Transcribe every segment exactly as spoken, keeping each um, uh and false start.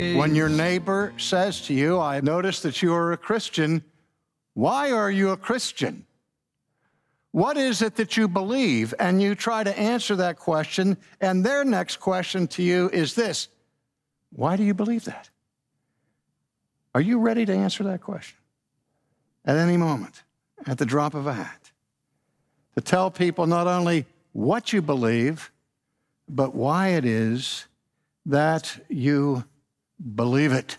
When your neighbor says to you, I noticed that you are a Christian, why are you a Christian? What is it that you believe? And you try to answer that question, and their next question to you is this: why do you believe that? Are you ready to answer that question? At any moment, at the drop of a hat, to tell people not only what you believe, but why it is that you believe it.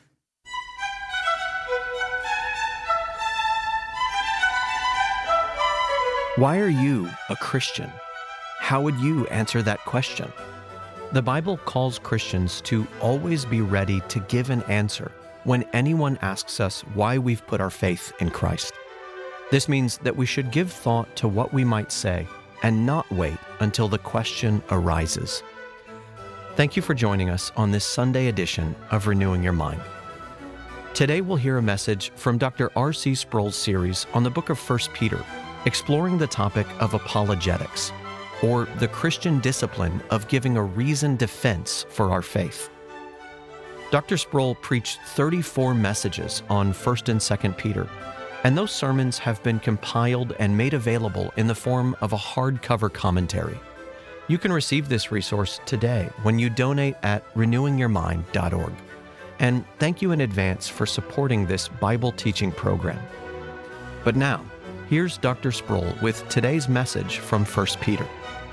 Why are you a Christian? How would you answer that question? The Bible calls Christians to always be ready to give an answer when anyone asks us why we've put our faith in Christ. This means that we should give thought to what we might say and not wait until the question arises. Thank you for joining us on this Sunday edition of Renewing Your Mind. Today we'll hear a message from Doctor R C Sproul's series on the book of First Peter, exploring the topic of apologetics, or the Christian discipline of giving a reasoned defense for our faith. Doctor Sproul preached thirty-four messages on First and Second Peter, and those sermons have been compiled and made available in the form of a hardcover commentary. You can receive this resource today when you donate at renewing your mind dot org. And thank you in advance for supporting this Bible teaching program. But now, here's Doctor Sproul with today's message from First Peter.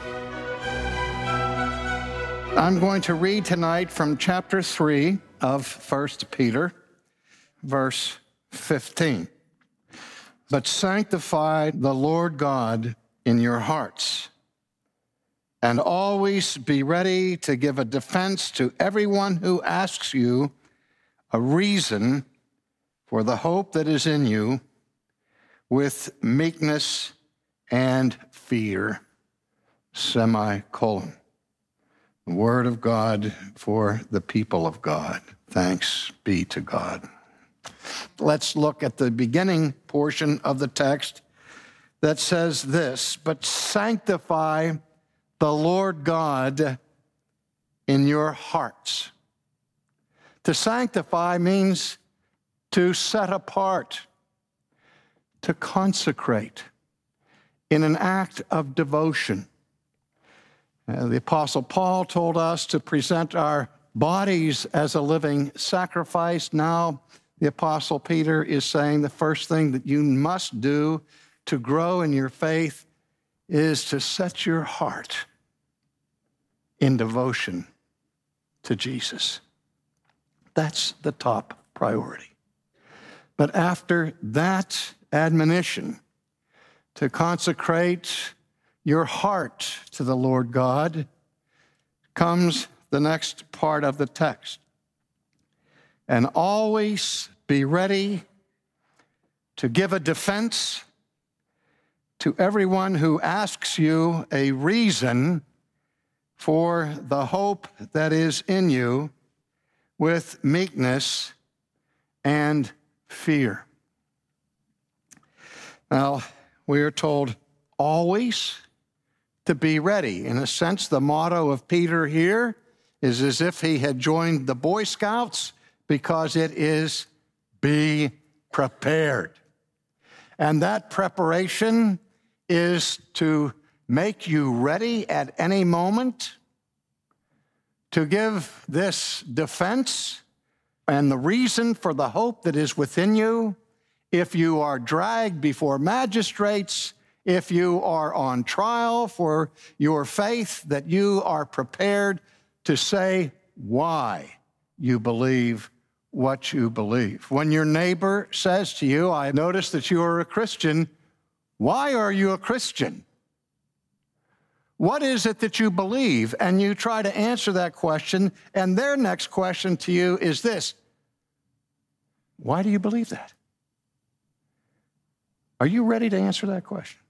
I'm going to read tonight from chapter three of First Peter, verse fifteen. But sanctify the Lord God in your hearts, and always be ready to give a defense to everyone who asks you a reason for the hope that is in you, with meekness and fear, semicolon. The word of God for the people of God. Thanks be to God. Let's look at the beginning portion of the text that says this: but sanctify the Lord God in your hearts. To sanctify means to set apart, to consecrate in an act of devotion. Uh, the Apostle Paul told us to present our bodies as a living sacrifice. Now, the Apostle Peter is saying the first thing that you must do to grow in your faith is to set your heart in devotion to Jesus. That's the top priority. But after that admonition to consecrate your heart to the Lord God, comes the next part of the text. And always be ready to give a defense to everyone who asks you a reason for the hope that is in you, with meekness and fear. Now, we are told always to be ready. In a sense, the motto of Peter here is as if he had joined the Boy Scouts, because it is be prepared. And that preparation is to make you ready at any moment to give this defense and the reason for the hope that is within you if you are dragged before magistrates, if you are on trial for your faith, that you are prepared to say why you believe what you believe. When your neighbor says to you, I noticed that you are a Christian, why are you a Christian? What is it that you believe? And you try to answer that question, and their next question to you is this: why do you believe that? Are you ready to answer that question?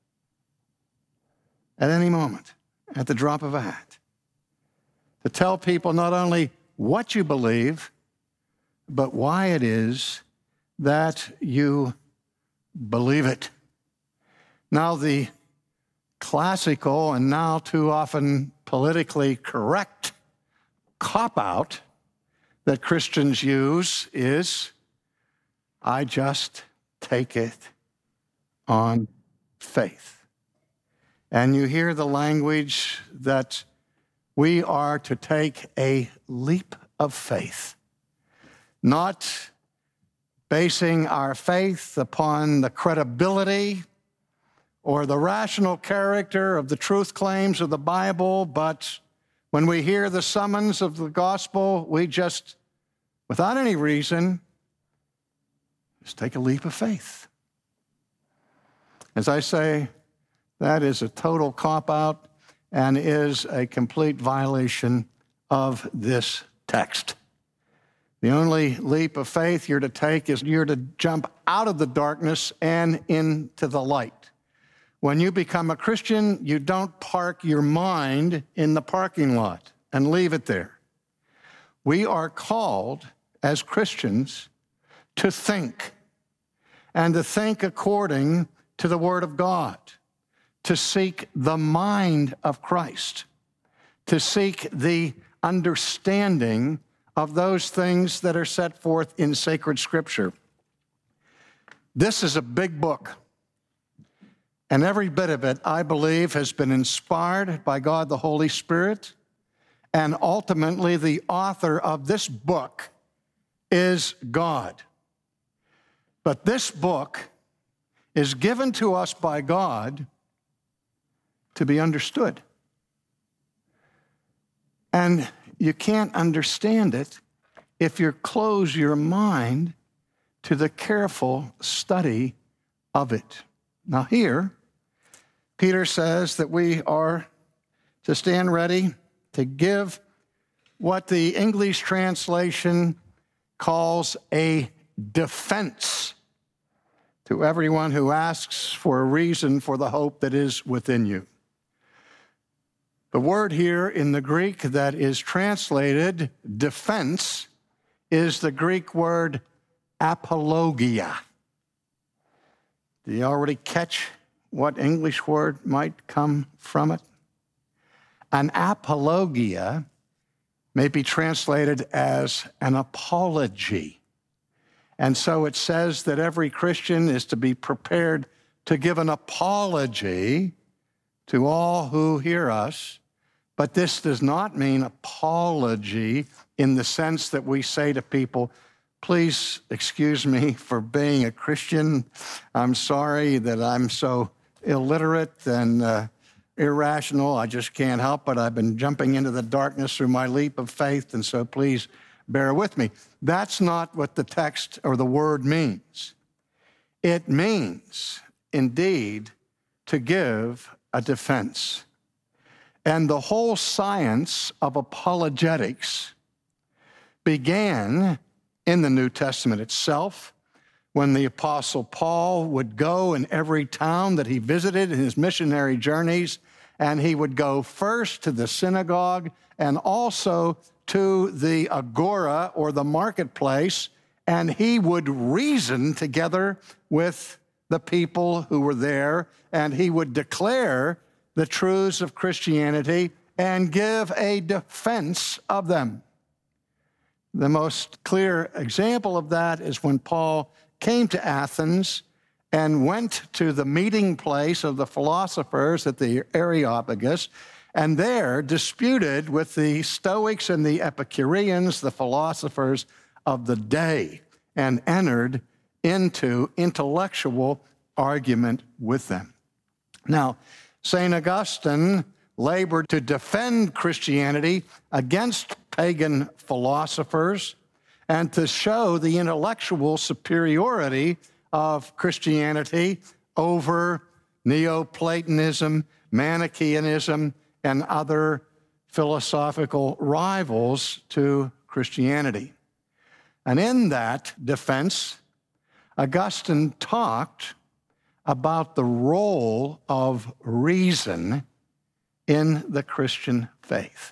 At any moment, at the drop of a hat, to tell people not only what you believe, but why it is that you believe it. Now, the classical and now too often politically correct cop-out that Christians use is, I just take it on faith. And you hear the language that we are to take a leap of faith, not basing our faith upon the credibility or the rational character of the truth claims of the Bible, but when we hear the summons of the gospel, we just, without any reason, just take a leap of faith. As I say, that is a total cop-out and is a complete violation of this text. The only leap of faith you're to take is you're to jump out of the darkness and into the light. When you become a Christian, you don't park your mind in the parking lot and leave it there. We are called as Christians to think, and to think according to the Word of God, to seek the mind of Christ, to seek the understanding of those things that are set forth in sacred Scripture. This is a big book. And every bit of it, I believe, has been inspired by God the Holy Spirit. And ultimately, the author of this book is God. But this book is given to us by God to be understood. And you can't understand it if you close your mind to the careful study of it. Now here, Peter says that we are to stand ready to give what the English translation calls a defense to everyone who asks for a reason for the hope that is within you. The word here in the Greek that is translated defense is the Greek word apologia. Do you already catch what English word might come from it? An apologia may be translated as an apology. And so it says that every Christian is to be prepared to give an apology to all who hear us. But this does not mean apology in the sense that we say to people, please excuse me for being a Christian. I'm sorry that I'm so illiterate and uh, irrational. I just can't help it. I've been jumping into the darkness through my leap of faith, and so please bear with me. That's not what the text or the word means. It means, indeed, to give a defense. And the whole science of apologetics began in the New Testament itself, when the Apostle Paul would go in every town that he visited in his missionary journeys, and he would go first to the synagogue and also to the agora or the marketplace, and he would reason together with the people who were there, and he would declare the truths of Christianity and give a defense of them. The most clear example of that is when Paul came to Athens and went to the meeting place of the philosophers at the Areopagus, and there disputed with the Stoics and the Epicureans, the philosophers of the day, and entered into intellectual argument with them. Now, Saint Augustine labored to defend Christianity against pagan philosophers and to show the intellectual superiority of Christianity over Neoplatonism, Manichaeanism, and other philosophical rivals to Christianity. And in that defense, Augustine talked about the role of reason in the Christian faith.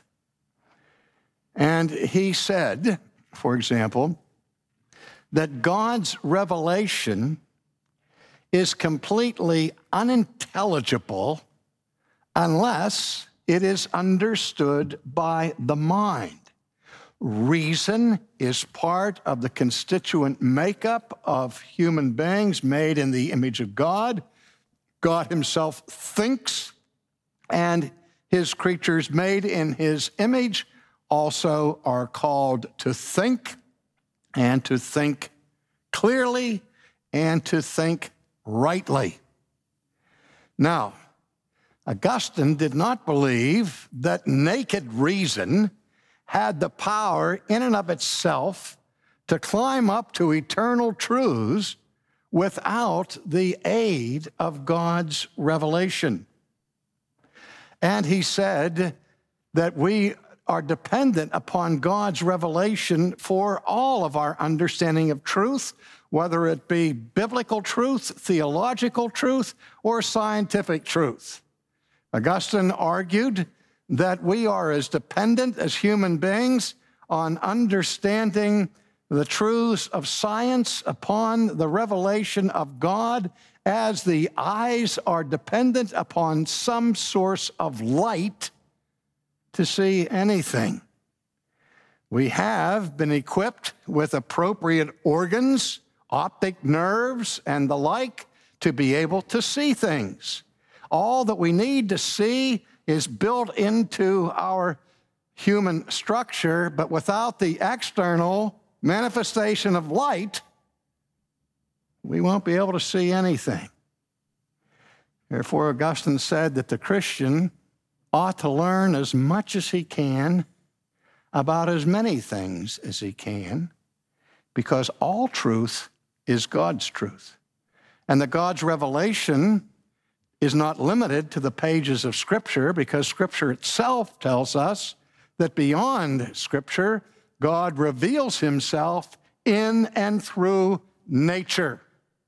And he said, for example, that God's revelation is completely unintelligible unless it is understood by the mind. Reason is part of the constituent makeup of human beings made in the image of God. God himself thinks, and his creatures made in his image also are called to think, and to think clearly, and to think rightly. Now, Augustine did not believe that naked reason had the power in and of itself to climb up to eternal truths without the aid of God's revelation. And he said that we are dependent upon God's revelation for all of our understanding of truth, whether it be biblical truth, theological truth, or scientific truth. Augustine argued that we are as dependent as human beings on understanding the truths of science upon the revelation of God as the eyes are dependent upon some source of light to see anything. We have been equipped with appropriate organs, optic nerves, and the like to be able to see things. All that we need to see is built into our human structure, but without the external manifestation of light, we won't be able to see anything. Therefore, Augustine said that the Christian ought to learn as much as he can about as many things as he can, because all truth is God's truth. And that God's revelation is not limited to the pages of Scripture, because Scripture itself tells us that beyond Scripture, God reveals himself in and through nature.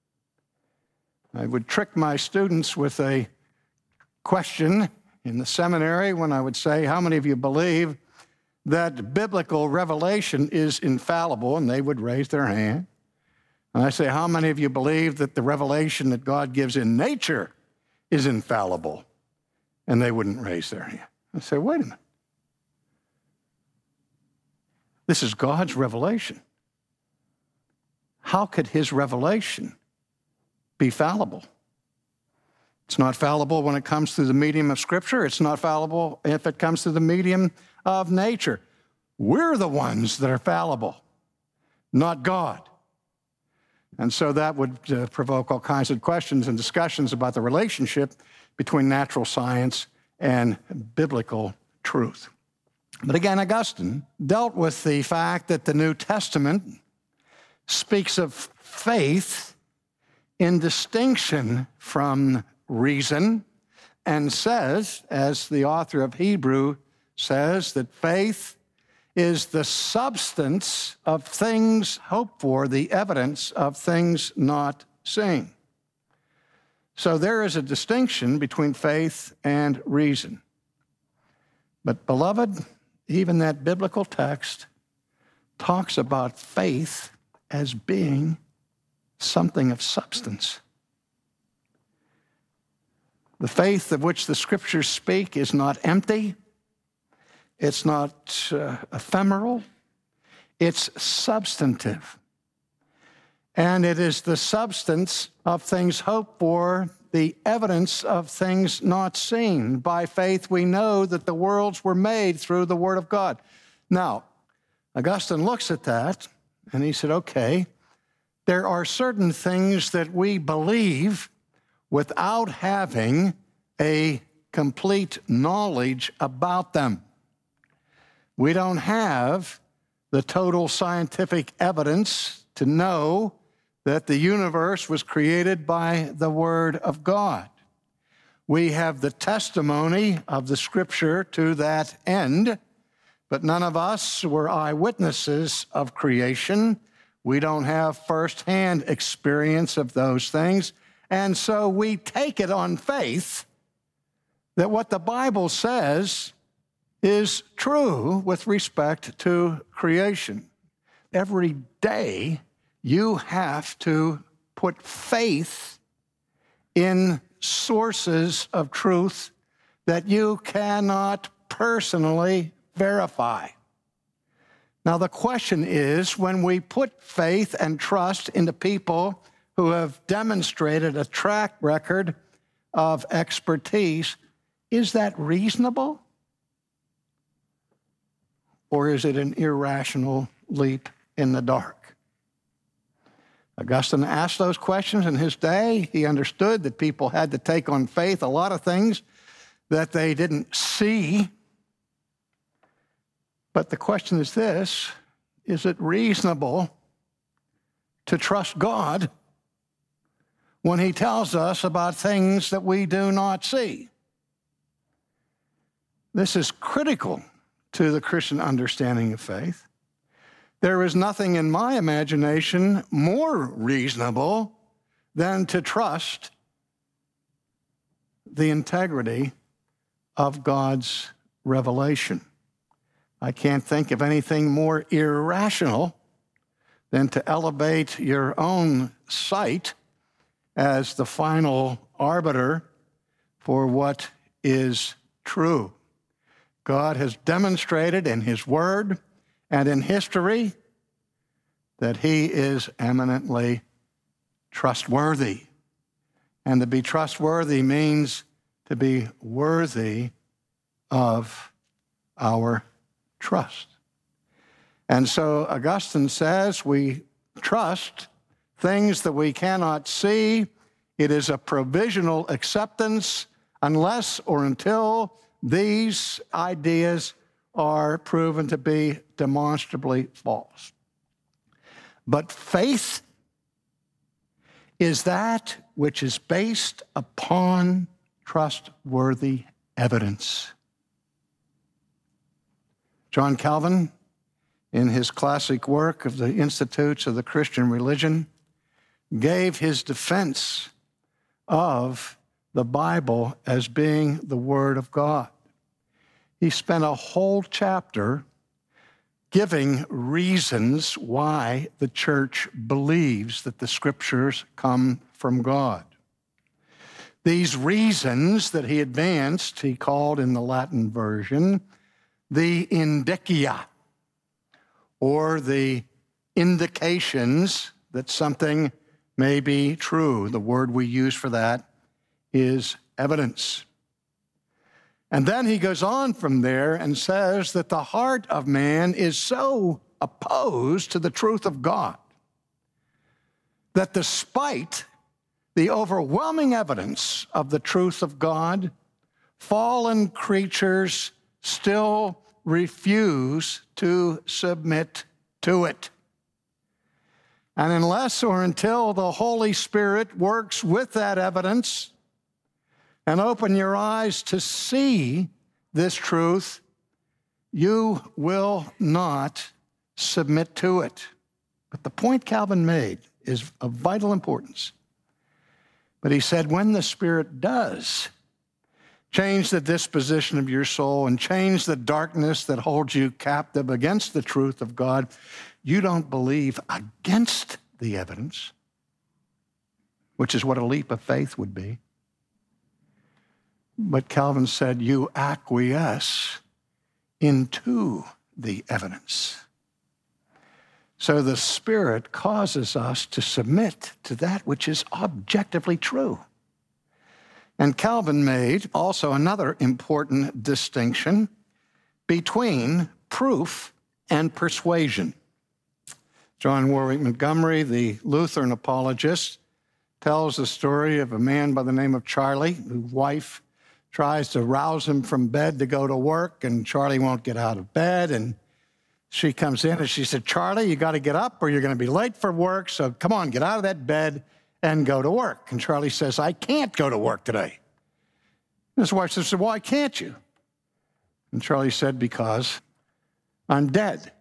I would trick my students with a question in the seminary when I would say, how many of you believe that biblical revelation is infallible? And they would raise their hand. And I say, how many of you believe that the revelation that God gives in nature is infallible? And they wouldn't raise their hand. I say, wait a minute. This is God's revelation. How could his revelation be fallible? It's not fallible when it comes through the medium of Scripture. It's not fallible if it comes through the medium of nature. We're the ones that are fallible, not God. And so that would uh, provoke all kinds of questions and discussions about the relationship between natural science and biblical truth. But again, Augustine dealt with the fact that the New Testament speaks of faith in distinction from reason, and says, as the author of Hebrew says, that faith is the substance of things hoped for, the evidence of things not seen. So there is a distinction between faith and reason. But beloved, even that biblical text talks about faith as being something of substance. The faith of which the Scriptures speak is not empty. It's not uh, ephemeral. It's substantive. And it is the substance of things hoped for, the evidence of things not seen. By faith we know that the worlds were made through the Word of God. Now, Augustine looks at that, and he said, okay, there are certain things that we believe without having a complete knowledge about them. We don't have the total scientific evidence to know that the universe was created by the Word of God. We have the testimony of the Scripture to that end, but none of us were eyewitnesses of creation. We don't have firsthand experience of those things. And so we take it on faith that what the Bible says is true with respect to creation. Every day you have to put faith in sources of truth that you cannot personally verify. Now, the question is, when we put faith and trust into people who have demonstrated a track record of expertise, is that reasonable? Or is it an irrational leap in the dark? Augustine asked those questions in his day. He understood that people had to take on faith a lot of things that they didn't see. But the question is this: is it reasonable to trust God when he tells us about things that we do not see? This is critical to the Christian understanding of faith. There is nothing in my imagination more reasonable than to trust the integrity of God's revelation. I can't think of anything more irrational than to elevate your own sight as the final arbiter for what is true. God has demonstrated in his word and in history that he is eminently trustworthy. And to be trustworthy means to be worthy of our trust. And so Augustine says we trust things that we cannot see. It is a provisional acceptance unless or until these ideas are proven to be demonstrably false. But faith is that which is based upon trustworthy evidence. John Calvin, in his classic work of the Institutes of the Christian Religion, gave his defense of the Bible as being the Word of God. He spent a whole chapter giving reasons why the church believes that the Scriptures come from God. These reasons that he advanced, he called in the Latin version the indicia, or the indications that something may be true. The word we use for that is evidence. And then he goes on from there and says that the heart of man is so opposed to the truth of God that despite the overwhelming evidence of the truth of God, fallen creatures still refuse to submit to it. And unless or until the Holy Spirit works with that evidence and open your eyes to see this truth, you will not submit to it. But the point Calvin made is of vital importance. But he said, when the Spirit does change the disposition of your soul and change the darkness that holds you captive against the truth of God, you don't believe against the evidence, which is what a leap of faith would be. But Calvin said, you acquiesce into the evidence. So the Spirit causes us to submit to that which is objectively true. And Calvin made also another important distinction between proof and persuasion. John Warwick Montgomery, the Lutheran apologist, tells the story of a man by the name of Charlie, whose wife tries to rouse him from bed to go to work, and Charlie won't get out of bed. And she comes in and she said, Charlie, you got to get up or you're going to be late for work, so come on, get out of that bed and go to work. And Charlie says, I can't go to work today. And his wife says, why can't you? And Charlie said, because I'm dead.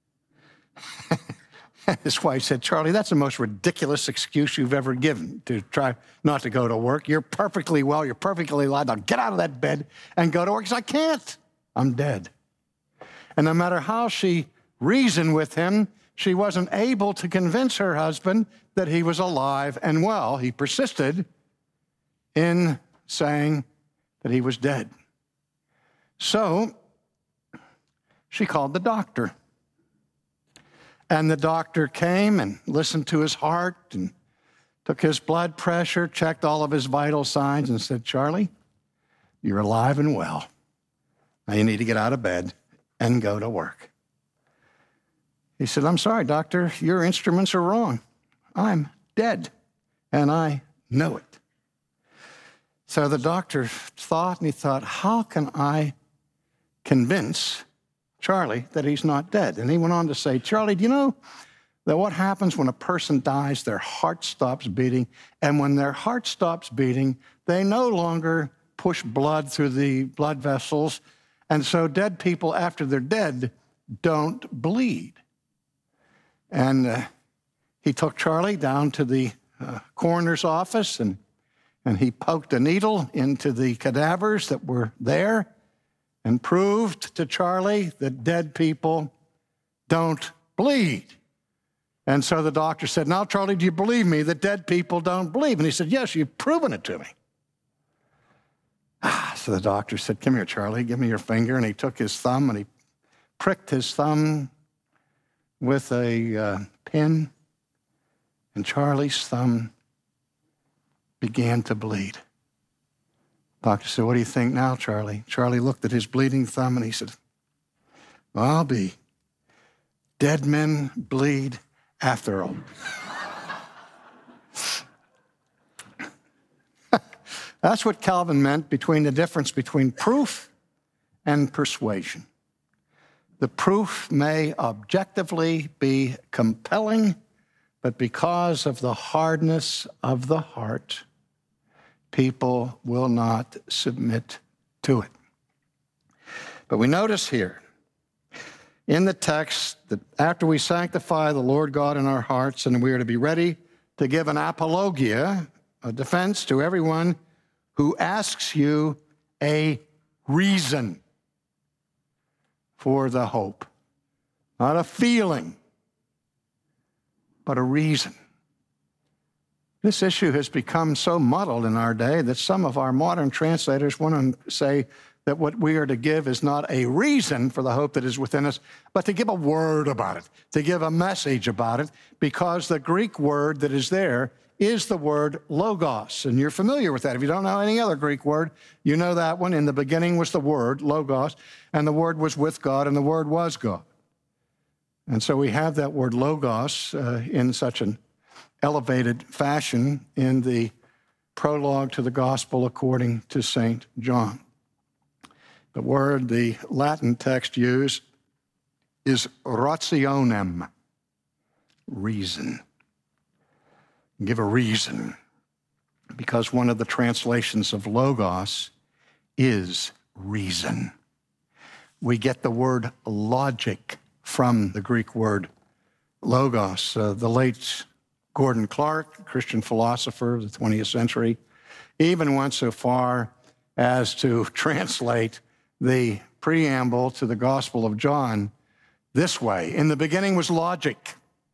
His wife said, Charlie, that's the most ridiculous excuse you've ever given to try not to go to work. You're perfectly well. You're perfectly alive. Now get out of that bed and go to work. He said, I can't. I'm dead. And no matter how she reasoned with him, she wasn't able to convince her husband that he was alive and well. He persisted in saying that he was dead. So she called the doctor. And the doctor came and listened to his heart and took his blood pressure, checked all of his vital signs, and said, Charlie, you're alive and well. Now you need to get out of bed and go to work. He said, I'm sorry, doctor, your instruments are wrong. I'm dead, and I know it. So the doctor thought, and he thought, how can I convince Charlie that he's not dead? And he went on to say, Charlie, do you know that what happens when a person dies, their heart stops beating, and when their heart stops beating, they no longer push blood through the blood vessels, and so dead people, after they're dead, don't bleed. And uh, he took Charlie down to the uh, coroner's office, and, and he poked a needle into the cadavers that were there and proved to Charlie that dead people don't bleed. And so the doctor said, now, Charlie, do you believe me that dead people don't bleed? And he said, yes, you've proven it to me. Ah, so the doctor said, come here, Charlie, give me your finger. And he took his thumb and he pricked his thumb with a uh, pin, and Charlie's thumb began to bleed. Doctor said, what do you think now, Charlie? Charlie looked at his bleeding thumb and he said, well, I'll be. Dead men bleed after all. That's what Calvin meant between the difference between proof and persuasion. The proof may objectively be compelling, but because of the hardness of the heart, people will not submit to it. But we notice here in the text that after we sanctify the Lord God in our hearts, and we are to be ready to give an apologia, a defense to everyone who asks you a reason for the hope. Not a feeling, but a reason. This issue has become so muddled in our day that some of our modern translators want to say that what we are to give is not a reason for the hope that is within us, but to give a word about it, to give a message about it, because the Greek word that is there is the word logos. And you're familiar with that. If you don't know any other Greek word, you know that one. In the beginning was the word, logos, and the word was with God, and the word was God. And so we have that word logos uh, in such an elevated fashion in the prologue to the gospel according to Saint John. The word the Latin text used is rationem, reason. Give a reason, because one of the translations of logos is reason. We get the word logic from the Greek word logos. Uh, the late Gordon Clark, Christian philosopher of the twentieth century, even went so far as to translate the preamble to the Gospel of John this way. In the beginning was logic,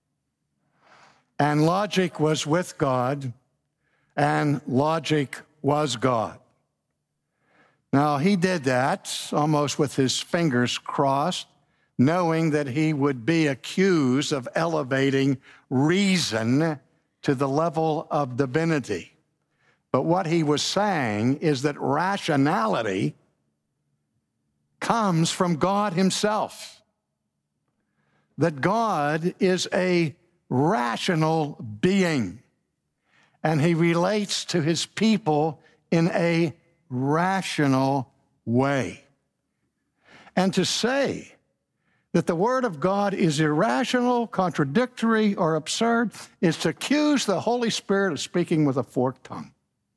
and logic was with God, and logic was God. Now, he did that almost with his fingers crossed, knowing that he would be accused of elevating reason to the level of divinity. But what he was saying is that rationality comes from God himself, that God is a rational being, and he relates to his people in a rational way. And to say that the Word of God is irrational, contradictory, or absurd is to accuse the Holy Spirit of speaking with a forked tongue.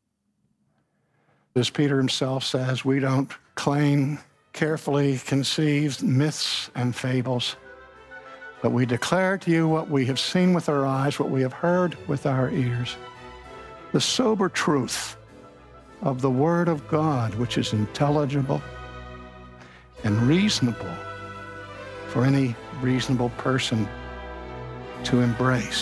As Peter himself says, we don't claim carefully conceived myths and fables, but we declare to you what we have seen with our eyes, what we have heard with our ears, the sober truth of the Word of God, which is intelligible and reasonable for any reasonable person to embrace.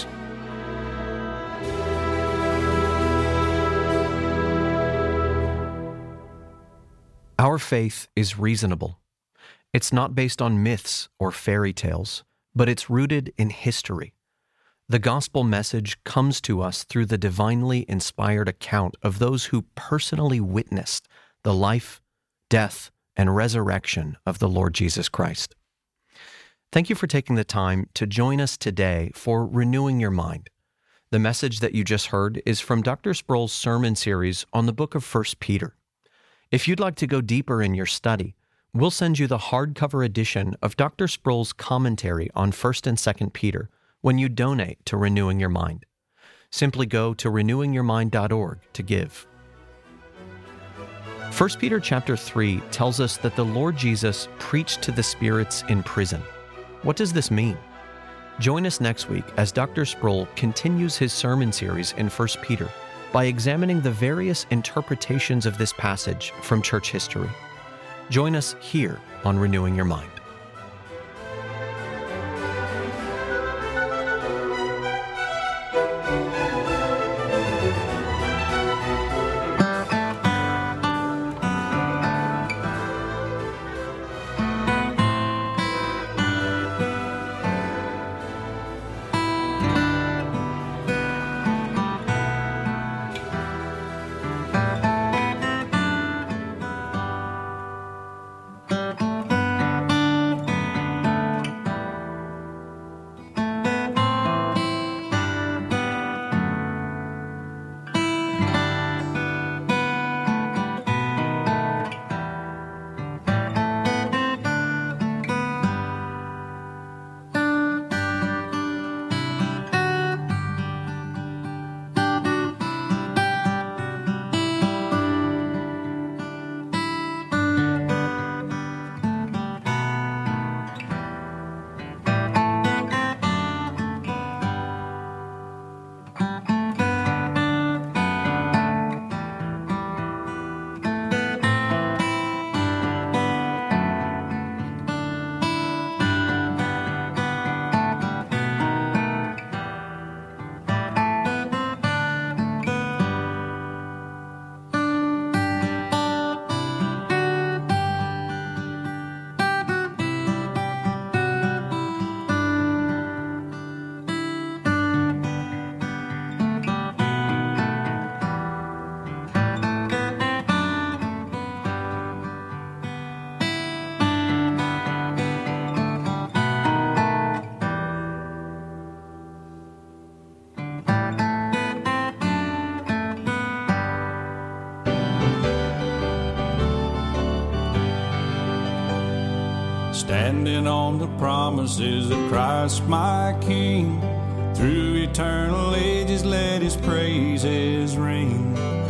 Our faith is reasonable. It's not based on myths or fairy tales, but it's rooted in history. The gospel message comes to us through the divinely inspired account of those who personally witnessed the life, death, and resurrection of the Lord Jesus Christ. Thank you for taking the time to join us today for Renewing Your Mind. The message that you just heard is from Doctor Sproul's sermon series on the book of First Peter. If you'd like to go deeper in your study, we'll send you the hardcover edition of Doctor Sproul's commentary on First and Second Peter when you donate to Renewing Your Mind. Simply go to renewing your mind dot org to give. First Peter chapter three tells us that the Lord Jesus preached to the spirits in prison. What does this mean? Join us next week as Doctor Sproul continues his sermon series in First Peter by examining the various interpretations of this passage from church history. Join us here on Renewing Your Mind. Standing on the promises of Christ my King, through eternal ages let his praises ring.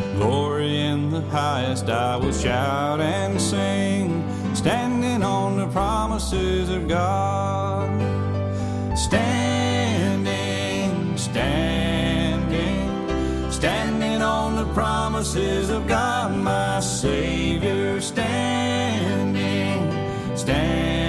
Glory in the highest I will shout and sing, standing on the promises of God. Standing, standing, standing on the promises of God, my Savior. Standing, standing,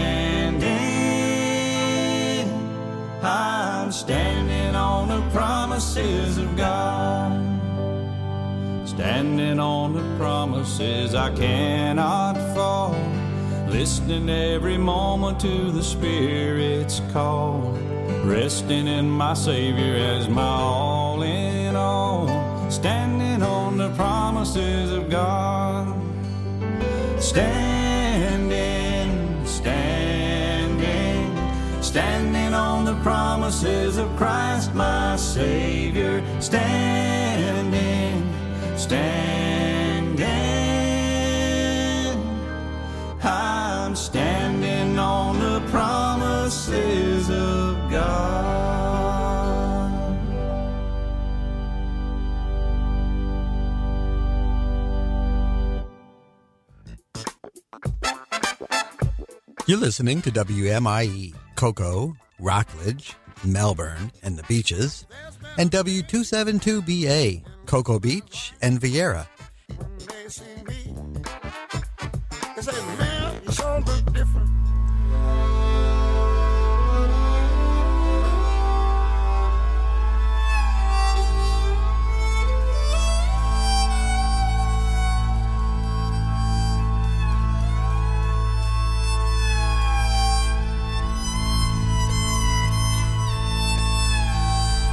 I'm standing on the promises of God. Standing on the promises I cannot fall, listening every moment to the Spirit's call, resting in my Savior as my all in all. Standing on the promises of God. Standing, standing, standing on the promises of Christ my Savior. Standing, standing, I'm standing on the promises of God. You're listening to W M I E, Cocoa, Rockledge, Melbourne, and the Beaches, and W two seventy-two B A, Cocoa Beach and Vieira.